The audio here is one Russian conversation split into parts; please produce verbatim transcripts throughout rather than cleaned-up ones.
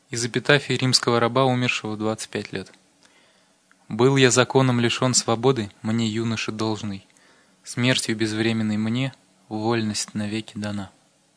Из эпитафии римского раба, умершего в двадцать пять лет. «Был я законом лишен свободы, мне, юноше, должный, смертью безвременной мне вольность навеки дана».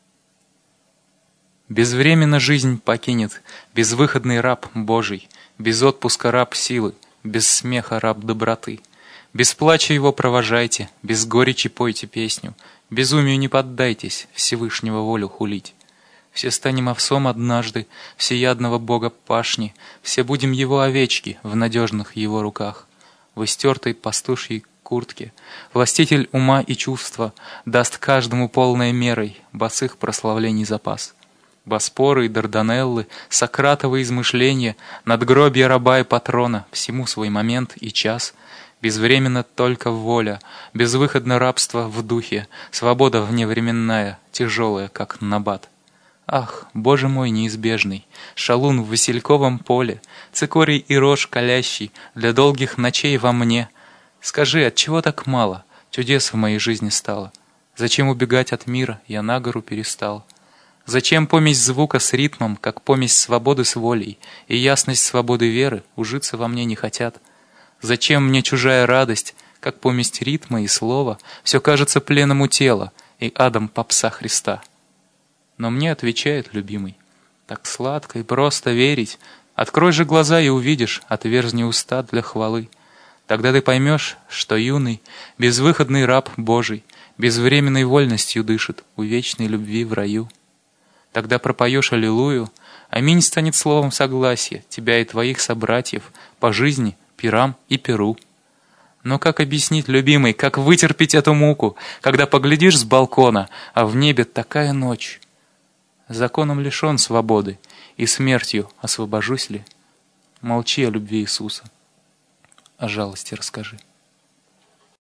Безвременно жизнь покинет безвыходный раб Божий, без отпуска раб силы, без смеха раб доброты. Без плача его провожайте, без горечи пойте песню, безумию не поддайтесь, Всевышнего волю хулить. Все станем овсом однажды, всеядного Бога пашни, все будем его овечки в надежных его руках. В истертой пастушьей куртке властитель ума и чувства даст каждому полной мерой босых прославлений запас. Боспоры и Дарданеллы, Сократовы измышления, надгробья раба и патрона, всему свой момент и час. Безвременно только воля, безвыходно рабство в духе, свобода вневременная, тяжелая, как набат. Ах, Боже мой неизбежный, шалун в васильковом поле, цикорий и рожь колящий для долгих ночей во мне. Скажи, отчего так мало чудес в моей жизни стало? Зачем убегать от мира, я на гору перестал? Зачем помесь звука с ритмом, как помесь свободы с волей, и ясность свободы веры ужиться во мне не хотят? Зачем мне чужая радость, как помесь ритма и слова, все кажется пленом у тела и адом попса Христа? Но мне отвечает любимый: так сладко и просто верить. Открой же глаза и увидишь, отверзни уста для хвалы. Тогда ты поймешь, что юный, безвыходный раб Божий безвременной вольностью дышит у вечной любви в раю. Тогда пропоешь аллилуйю, аминь станет словом согласия тебя и твоих собратьев по жизни, пирам и перу. Но как объяснить, любимый, как вытерпеть эту муку, когда поглядишь с балкона, а в небе такая ночь? Законом лишен свободы, и смертью освобожусь ли? Молчи о любви Иисуса, о жалости расскажи.